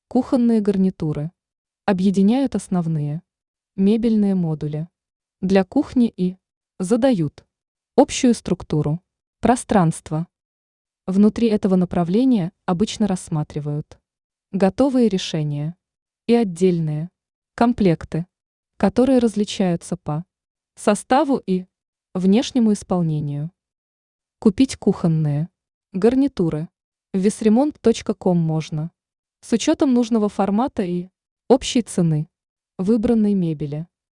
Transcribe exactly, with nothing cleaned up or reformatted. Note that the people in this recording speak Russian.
Кухонные гарнитуры объединяют основные мебельные модули для кухни и задают общую структуру пространства. Внутри этого направления обычно рассматривают готовые решения и отдельные комплекты, которые различаются по составу и внешнему исполнению. Купить кухонные гарнитуры в весремонт точка ком можно с учетом нужного формата и общей цены выбранной мебели.